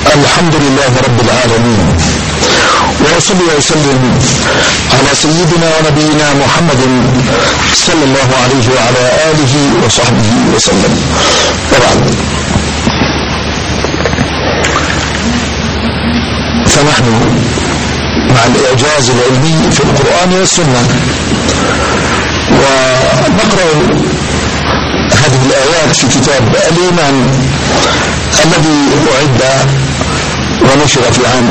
الحمد لله رب العالمين، وأصلي وأسلم على سيدنا ونبينا محمد صلى الله عليه وعلى آله وصحبه وسلم. وبعد، فنحن مع الإعجاز العلمي في القرآن والسنة، ونقرأ هذه الآيات في كتاب الإيمان الذي أعد ونشر في عام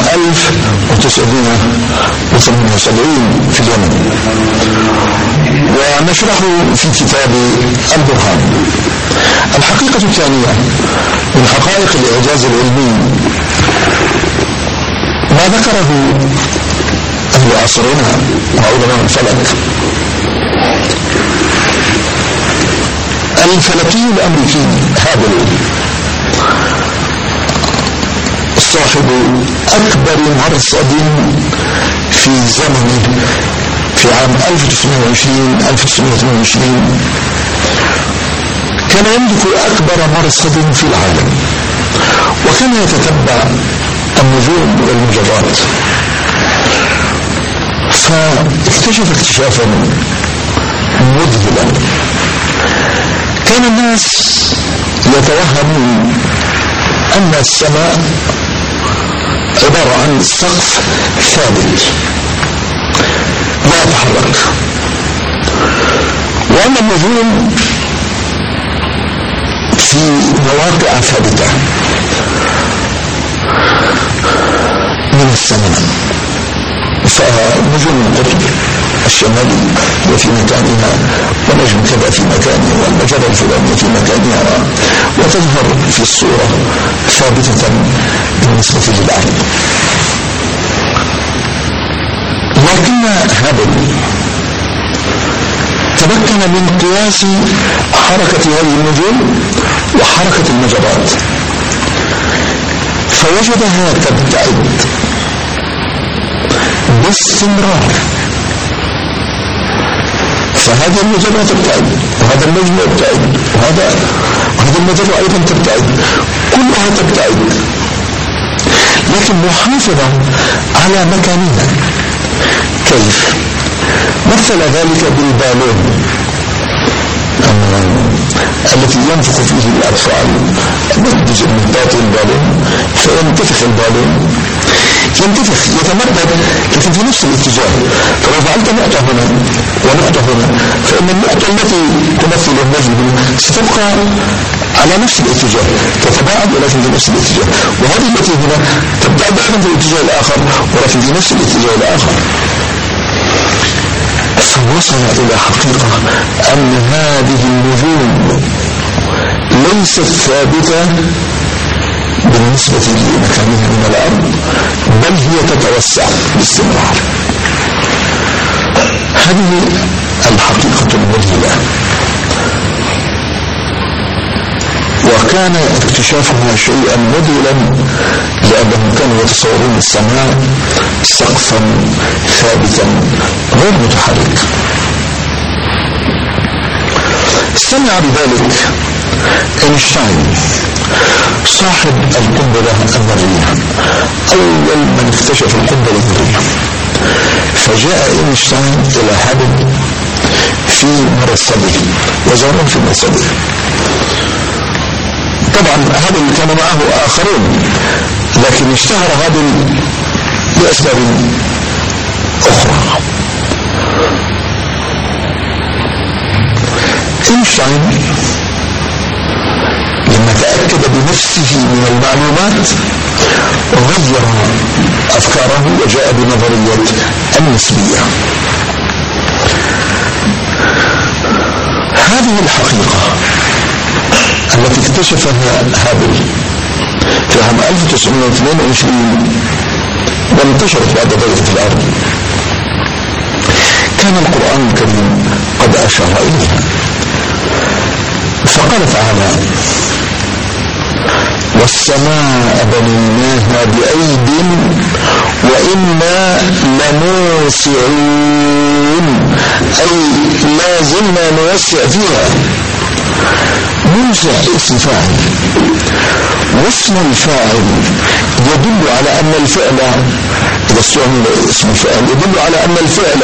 1978 في اليمن، ونشرحه في كتاب البرهان. الحقيقة الثانية من حقائق الإعجاز العلمي ما ذكره أهل عصرنا وعلماء الفلك. الفلكي الأمريكي هابل صاحب أكبر مرصد في زمنه في عام 1922 كان يملك أكبر مرصد في العالم، وكان يتتبع النجوم والمجرات، فاكتشف اكتشافا مذهلا. كان الناس يتوهمون أن السماء عبارة عن سقف ثابت لا يتحرك، وأن النجوم في مواقع ثابتة من السماء. فنجوم القطب الشمالي وفي مكانها، ونجم كذا في مكانه، والمجرة الفلانية في مكانها، وتظهر في الصورة ثابتة بالنسبة للأرض. لكن هابل تمكن من قياس حركة هذه النجوم وحركة المجرات، فوجدها تبتعد باستمرار. فهذه المجرة تبتعد، وهذا النجم يبتعد، وهذا المجرة أيضا تبتعد، كلها تبتعد، لكن محافظة على مكانها. كيف؟ مثل ذلك بالبالون التي ينفخ فيه الأطفال جزء من باطن البالون، فينتفخ البالون، ينتفخ يتمدد لكن في نفس الاتجاه. فلو فعلت نقطة هنا ونقطة هنا، فإن النقطة التي تمثل النجم ستبقى على نفس الاتجاه، تتباعد ولكن في نفس الاتجاه، وهذه التي هنا تبتعد أيضا في الاتجاه الآخر ولكن في نفس الاتجاه الآخر. فوصل إلى حقيقة أن هذه النجوم ليست ثابتة بالنسبة لمكانها من الأرض، بل هي تتوسع باستمرار. هذه الحقيقة المذهلة، وكان اكتشافها شيئا مذهلا لأنهم كانوا يتصورون السماء سقفا ثابتا غير متحرك. استمع بذلك اينشتاين صاحب القنبلة الذرية، أول من اكتشف القنبلة الذرية. فجاء اينشتاين إلى هابل في مرصده، وزارهم في مرصده. طبعا هابل كان معه آخرون، لكن اشتهر هابل لأسباب أخرى. اينشتاين لما تأكد بنفسه من المعلومات غير أفكاره وجاء بنظرية النسبية. هذه الحقيقة التي اكتشفها هابل في عام 1922 وانتشرت بعد ذلك في الأرض، كان القرآن الكريم قد أشار إليها. فقال تعالى: والسماء بنيناها بأيد وإنا لموسعون، أي لا زلنا نوسع فيها. منزع اسم فاعل، واسم الفاعل يدل على أن الفعل، إذا استعمل اسم الفاعل يدل على أن الفعل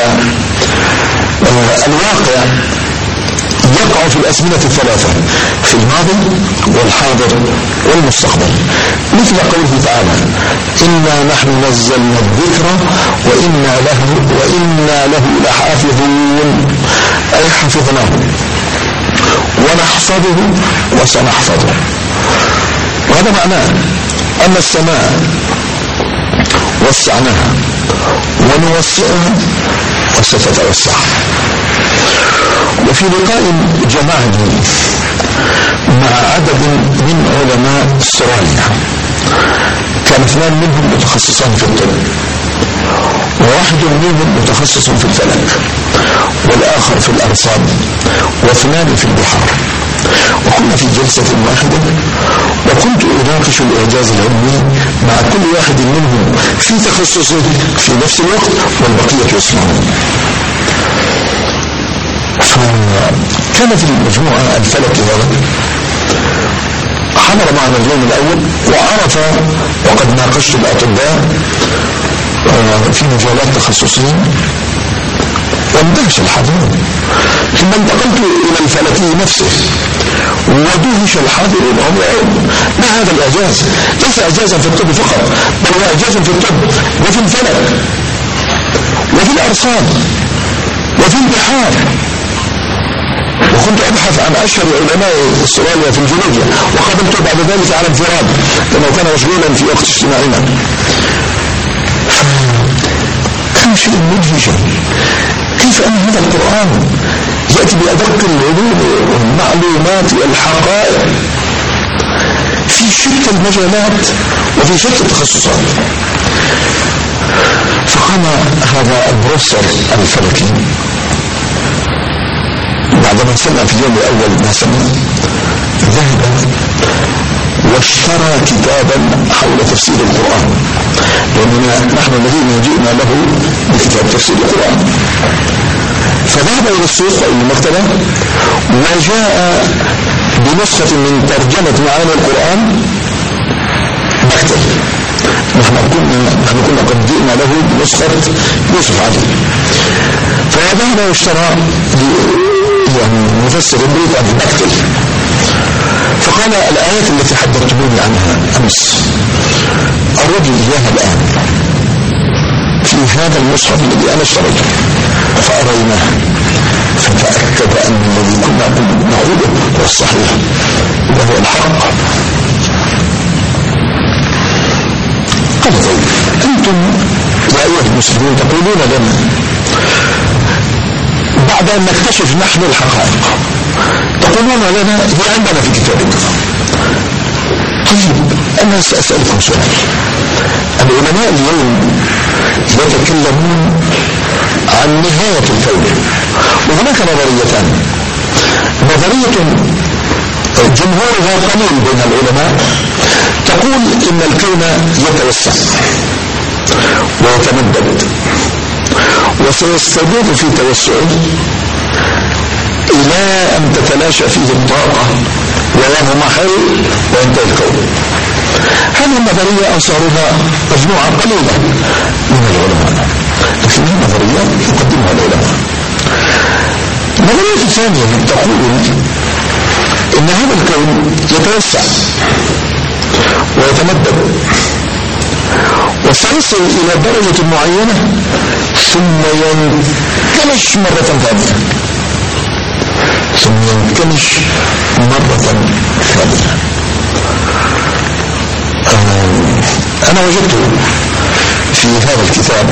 الواقع يقع في الأزمنة الثلاثة، في الماضي والحاضر والمستقبل، مثل قوله تعالى إنا نحن نزلنا الذكر وإنا له لحافظون، أي حفظناه ونحفظه وسنحفظه. وهذا معناه أن السماء وسعناها ونوسعها وستتوسع. وفي لقاء جمعني مع عدد من علماء استراليا، كان اثنان منهم متخصصان في الطب، وواحد منهم متخصص في الفلك، والآخر في الأرصاد، واثنان في البحار. وكنا في جلسة واحدة، وكنت أناقش الإعجاز العلمي مع كل واحد منهم في تخصصه في نفس الوقت، والبقية يسمعون. فكان في المجموعة الفلكي هذا حضر معنا اليوم الأول وعرف، وقد ناقشت الأطباء في مجالات تخصصية، واندهش الحاضرون. ثم انتقلت إلى الفلكي نفسه ودهش الحاضرون وهم يعلمون ما هذا الإعجاز. ليس إعجازا في الطب فقط، بل هو إعجاز في الطب وفي الفلك وفي الأرصاد وفي البحار. وكنت أبحث عن أشهر علماء استراليا في الجيولوجيا، وقابلته بعد ذلك على انفراد لأنه كان مشغولا في وقت اجتماعنا. كان شيء مدهشا، كيف أن هذا القرآن يأتي بأدق العلوم والمعلومات والحقائق في شتى المجالات وفي شتى التخصصات. فقام هذا البروفيسور الفلكي بعدما سمع في اليوم الأول ما سمع، ذهب واشترى كتابا حول تفسير القرآن، لأننا نحن الذين جئنا له بكتاب تفسير القرآن. فذهب إلى السوق أو المكتبة وجاء بنسخة من ترجمة معاني القرآن مكتب. نحن كنا قد جئنا له بنسخة يوسف علي، فذهب واشترى مفسر بريطاني مكتب، فقال الآيات التي حدثتموني عنها أمس الرجل إياها الآن في هذا المصحف الذي أنا اشتريته، فأريناه فتأكد أن الذي كنا نقوله هو الصحيح وهو الحق. قال طيب أنتم يا أيها المسلمون تقولون لنا بعد أن نكتشف نحن الحقائق، تقولون لنا هي عندنا في كتابنا. طيب أنا سأسألكم سؤال. العلماء اليوم يتكلمون عن نهاية الكون، وهناك نظريتان. نظرية جمهورها قليل بين العلماء تقول إن الكون يتوسع ويتمدد وسيستمر في توسعه إلى أن تتلاشى فيه الطاقة وينمحل وينتهي الكون. هذه النظرية أنصارها مجموعة قليلة من العلماء، لكن هذه نظرية يقدمها العلماء. النظرية الثانية تقول إن هذا الكون يتوسع ويتمدد وسيصل إلى درجة معينة ثم ينكمش مرة ثانية، أنا وجدت في هذا الكتاب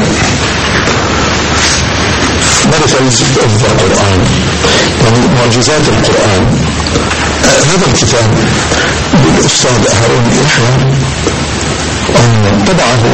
مركز القرآن، يعني معجزات القرآن. هذا الكتاب للأستاذ هارون يحيى طبعه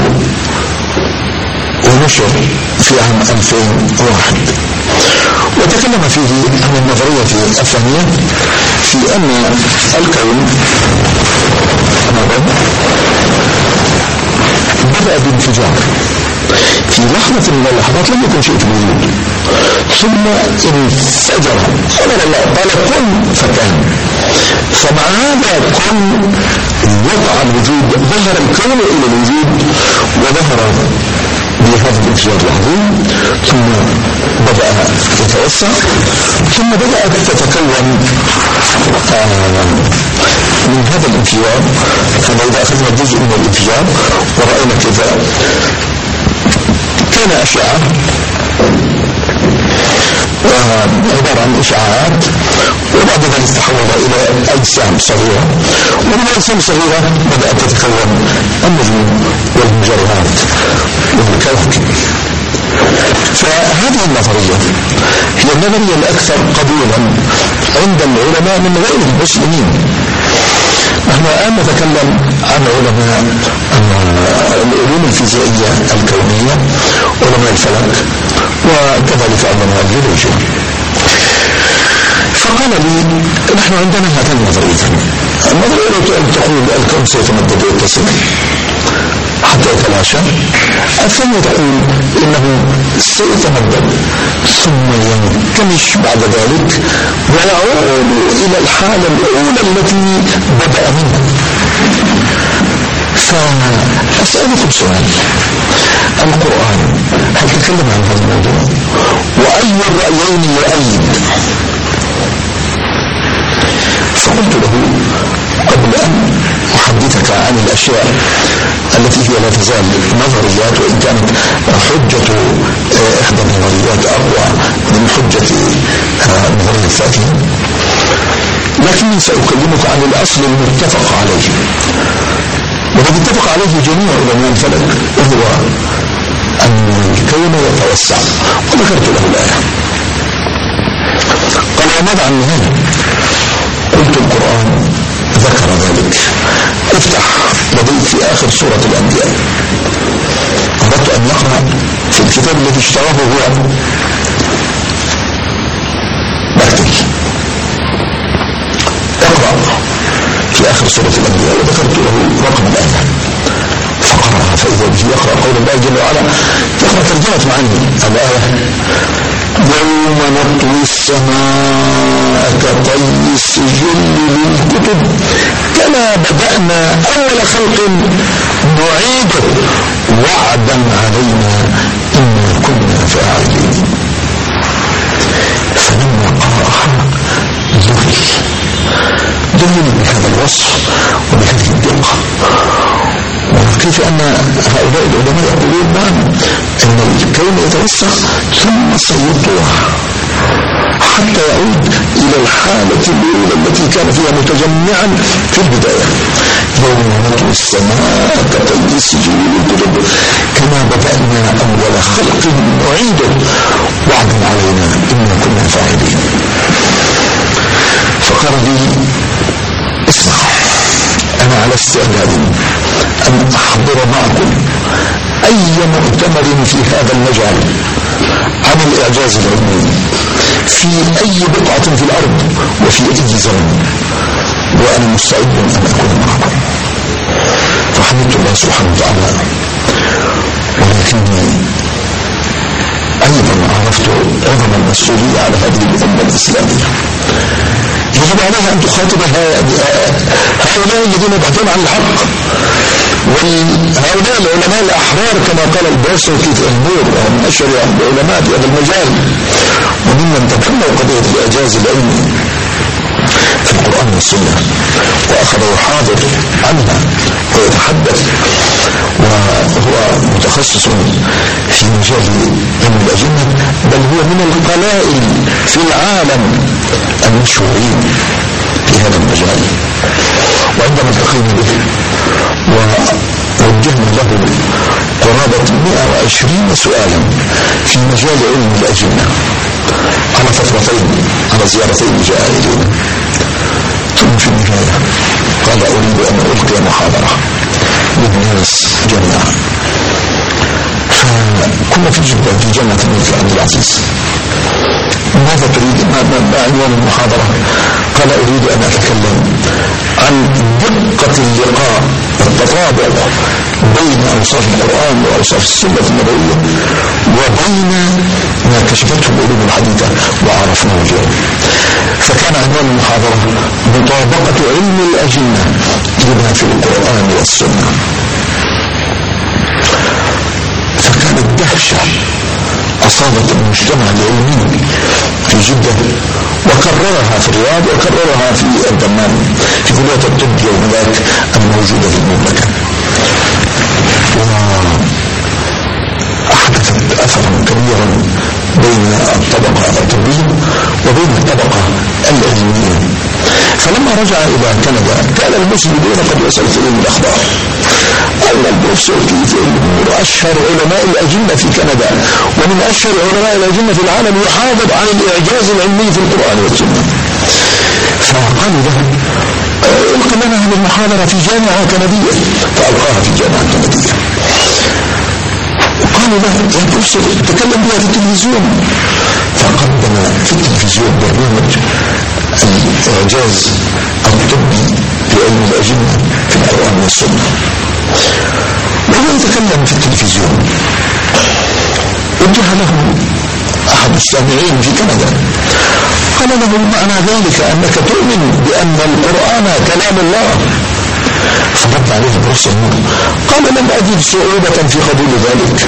ونشر في عام 2001، وتكلم فيه عن النظرية الثانية في أن الكون بدأ بانفجار في لحظة من اللحظات لم يكن شيء في الوجود، ثم انفجر، قال الله قال كن فكان. فمع هذا كن وقع الوجود، ظهر الكون إلى الوجود وظهر بهذا الانفجار العظيم، ثم بدأ يتوسع، ثم بدأت تتكون من هذا الانفجار. إذا أخذنا جزء من الانفجار ورأينا كذا كان أشعة عبارة عن إشعاعات، وبعد ذلك تحول إلى أجسام صغيرة، ومن الأجسام الصغيرة بدأت تتكون النجوم والمجرات والكواكب. فهذه النظرية هي النظرية الأكثر قبولا عند العلماء من غير المسلمين. نحن الآن نتكلم عن علماء العلوم الفيزيائية الكونية، علماء الفلك، وكذلك علماء الجيولوجيا. فقال لي نحن عندنا هاتين النظريتين. النظرية الأولى تقول الكون سيتمدد ويتصل حتى يتلاشى. الثانية تقول إنه سيتمدد ثم ينكمش بعد ذلك ويعود إلى الحالة الأولى التي بدأ منها. فأسألكم سؤال، القرآن هل تكلم عن هذا الموضوع؟ وأي الرأيين يؤيد؟ فقلت له قبل أن أحدثك عن الأشياء التي هي لا تزال نظريات، وإن كانت حجة إحدى النظريات أقوى من حجة النظرية الثانية، لكني سأكلمك عن الأصل المتفق عليه والذي اتفق عليه جميع علماء الفلك، وهو أن الكون يتوسع. وذكرت له الآية. قال وماذا عن النهاية؟ قلت القرآن ذكر ذلك. افتح لديك في آخر سورة الأنبياء. أردت أن نقرأ في الكتاب الذي اشتراه هو بكتل. اقرأ في آخر سورة الأنبياء، وذكرت له رقم الآية فقرأها، فإذا به يقرأ قول الله جل وعلا، يقرأ ترجمة معاني الآية: يوم نطوي السماء كطي السجل للكتب كما بدأنا أول خلق نعيده وعدا علينا إنا كنا فاعلين. فلما قرأها ذهل بهذا الوصف وبهذه الدقة، وكيف أن هؤلاء العلماء يقولون أن الكون يتوسع ثم سيطوع حتى يعود إلى الحالة الأولى التي كان فيها متجمعا في البداية. يوم نطوي السماء كطي السجل للكتب كما بدأنا أول خلق نعيده وعدا علينا إنا كنا فاعلين. فقال لي اسمع، أنا على استعداد أن أحضر معكم أي مؤتمر في هذا المجال عن الإعجاز العلمي في أي بقعة في الأرض وفي أي زمن، وأنا مستعد أن أكون معكم. فحمدت الله سبحانه وتعالى، ولكني أيضا عرفت عظم المسؤولية على هذه الأمة الإسلامية. يجب عليها أن تخاطب هؤلاء الذين يبحثون عن الحق، وهؤلاء العلماء الأحرار كما قال الباسل في النور، وهم أشهر العلماء في هذا المجال، وممن تبنوا قضية الإعجاز العلمي في القرآن والسنة وأخذ يحاضر عنها ويتحدث، وهو متخصص في مجال علم الأجنة، بل هو من القلائل في العالم المشهورين في هذا المجال. وعندما التقينا به ووجهنا له قرابة 120 سؤالا في مجال علم الأجنة على فترتين، على زيارتين جاء إلينا، ثم في النهاية قال أريد أن ألقي محاضرة للناس جميعا. فكنا في جدة في جامعة الملك عبد العزيز. ماذا تريد؟ ما عنوان المحاضرة؟ قال أريد أن أتكلم عن دقة اللقاء والتطابق بين أوصاف القرآن وأوصاف السنة النبوية وبين ما كشفته العلوم الحديثة وعرفناه اليوم. فكان عنوان المحاضرة مطابقة علم الأجنة لما في القرآن والسنة. فكانت دهشة أصابت المجتمع العلمي في جدة وكررها في الرياض وكررها في الدمام في كلية الطب يوم ذاك الموجودة في المملكة، وأحدثت أثرا كبيرا بين الطبقة الطبية وبين الطبقة العلمية. فلما رجع إلى كندا كان المسلمون قد وصلوا إليهم الأخبار أن البروفيسور كيث أشهر علماء الأجنة في كندا ومن أشهر علماء الأجنة في العالم يحافظ عن الإعجاز العلمي في القرآن والسنة. فقالوا له القي لنا هذه المحاضرة في جامعة كندية، فألقاها في جامعة كندية. وقالوا له يا بروفيسور تكلم بها في التلفزيون، فقدم في التلفزيون برنامج الإعجاز الطبي بعلم الأجنة في القرآن والسنة، وهو يتكلم في التلفزيون. وجه له أحد السامعين في كندا قال له معنى ذلك أنك تؤمن بأن القرآن كلام الله؟ فرد عليه البروفيسور قال لم أجد صعوبة في قبول ذلك.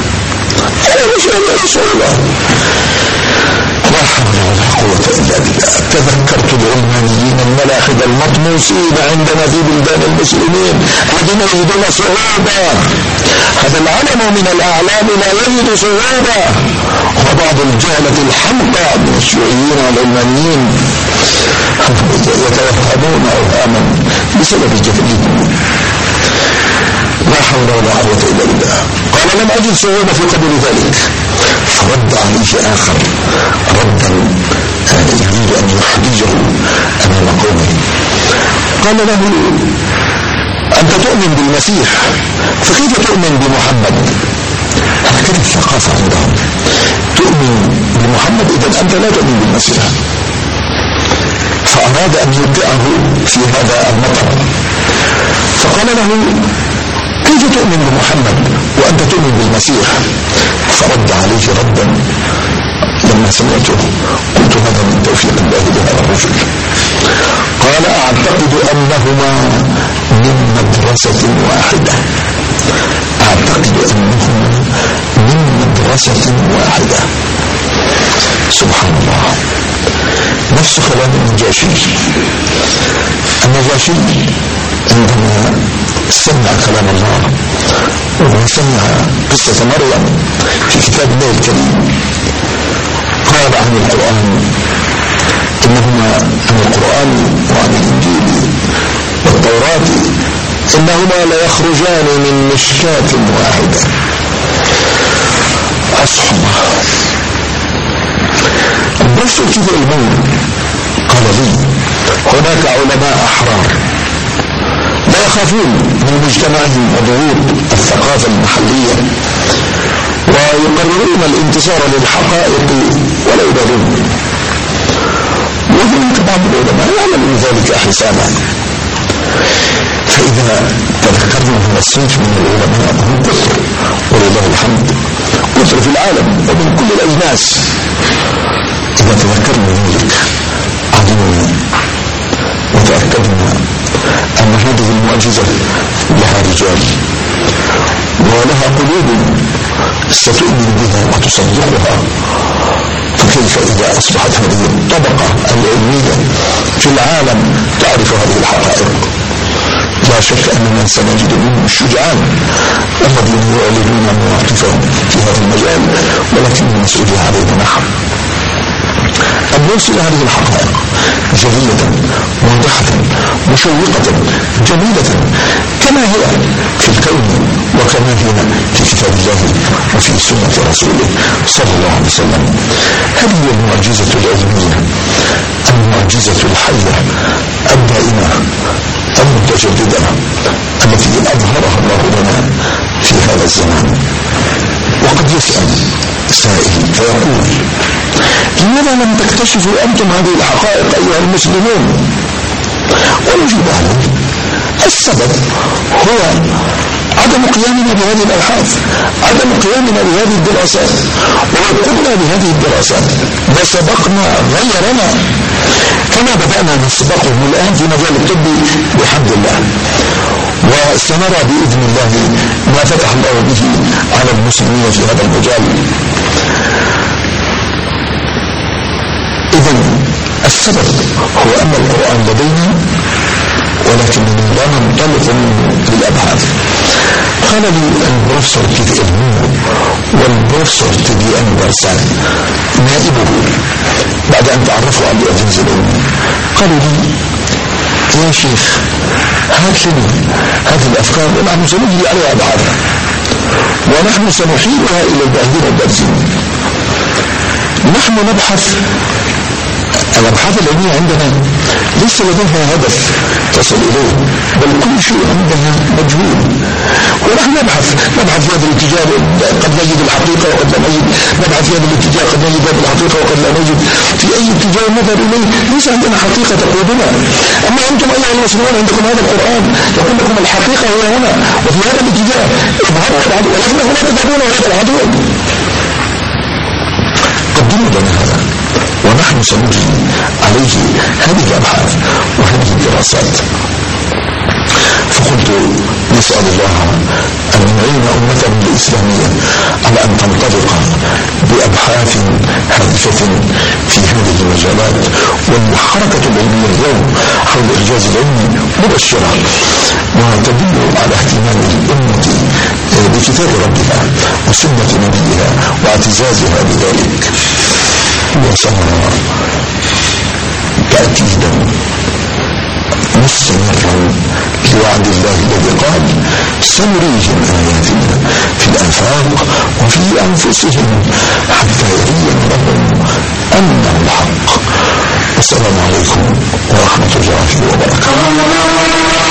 لا حول ولا قوة إلا بالله. تذكرت العلمانيين الملاحد المطموسين عندنا في بلدان المسلمين الذين يجدون صعوبة. هذا العلم من الأعلام لا يجد صعوبة. وبعض الجهلة الحمقى من الشيوعيين والعلمانيين يتوهمون أوهاما بسبب جهلهم. لا حول ولا قوة إلا بالله. قال لم أجد صعوبة في قبول ذلك. فرد عليه آخر ردا يريد أن يحرجه أمام قومه. قال له أنت تؤمن بالمسيح فكيف تؤمن بمحمد؟ هذا كانت ثقافة عندهم، تؤمن بمحمد إذا أنت لا تؤمن بالمسيح. فأراد أن يوقعه في هذا المطر، فقال له كيف تؤمن بمحمد وأنت تؤمن بالمسيح؟ فرد عليه ردا لما سمعته قلت هذا من توفيق الله لهذا الرجل. قال أعتقد أنهما من مدرسة واحدة. أعتقد أنهما من مدرسة واحدة. سبحان الله. نفس كلام النجاشي. النجاشي عندما سمع كلام الله وسمع قصة مريم في كتاب الله الكريم قال عن القرآن إنهما عن القرآن وعن الإنجيل والتوراة إنهما ليخرجان من مشكاة واحدة. أصحى الله. البروفيسور كيف الموت قال لي هناك علماء أحرار لا يخافون من مجتمعهم وضغوط الثقافة المحلية ويقررون الانتصار للحقائق ولا يبالون، وهناك بعض العلماء يعملون ذلك حسابا. فإذا تذكرنا هذا الصنف من العلماء هم كثر ولله الحمد، كثر في العالم ومن كل الأجناس. إذا تذكرنا ذلك علمنا وتأكدنا أن هذه المعجزة لها رجال ولها قلوب ستؤمن بها وتصدقها. فكيف إذا أصبحت هذه الطبقة العلمية في العالم تعرف هذه الحقائق؟ لا شك أننا سنجد منهم الشجعان الذين يعلنون مواقفهم في هذا المجال، ولكن المسؤولية علينا نحن أن نوصل هذه الحقائق جلية واضحة مشوقة جميلة كما هي في الكون وكما هي في كتاب الله وفي سنة رسوله صلى الله عليه وسلم. هذه هي المعجزة العلمية، المعجزة الحية الدائمة المتجددة التي أظهرها الله لنا في هذا الزمان. وقد يسأل سائل فيقول لماذا لم تكتشفوا أنتم هذه الحقائق أيها المسلمون؟ ونجيب عليه السبب هو عدم قيامنا بهذه الأبحاث، عدم قيامنا بهذه الدراسات. ولو قمنا بهذه الدراسات لسبقنا غيرنا كما بدأنا نسبقهم الآن في مجال الطب بحمد الله، وسنرى بإذن الله ما فتح الله به على المسلمين في هذا المجال. إذن السبب هو أن القرآن لدينا ولكننا لا ننطلق للأبحاث. قال لي البروفيسور كيت إلمو والبروفيسور تدي أنبرسان نائبه بعد أن تعرفوا على الأجهزة العلمية، قالوا لي يا شيخ هات لنا هذه الأفكار ونحن سنجري عليها أبحاث ونحن سنحيلها إلى الباحثين والدارسين. نحن نبحث الأبحاث العلمية عندنا ليس لديها هدف تصل إليه، بل كل شيء عندنا مجهول، ونحن نبحث في هذا الاتجاه قد نجد الحقيقة وقد لا نجد، نبحث في هذا الاتجاه قد نجد هذه الحقيقة وقد لا نجد. في أي اتجاه نظر إليه ليس عندنا حقيقة تقودنا. أما أنتم أيها المسلمون عندكم هذا القرآن يقول لكم الحقيقة هي هنا وفي هذا الاتجاه، ولكن هنا تذهبون وتبحثون. قدموا لنا هذا ونحن سنجري عليه هذه الأبحاث وهذه الدراسات. فقلت نسأل الله أن يعين أمتنا الإسلامية على أن تنطلق بأبحاث هادفة في هذه المجالات. والحركة العلمية اليوم حول الإعجاز العلمي مبشرة وتدل على اهتمام الأمة بكتاب ربها وسنة نبيها واعتزازها بذلك. وسنرى تأكيدا مستمرا لوعد الله الذي قال سنريهم آياتنا في الآفاق وفي أنفسهم حتى يبين لهم أنه الحق. والسلام عليكم ورحمة الله وبركاته.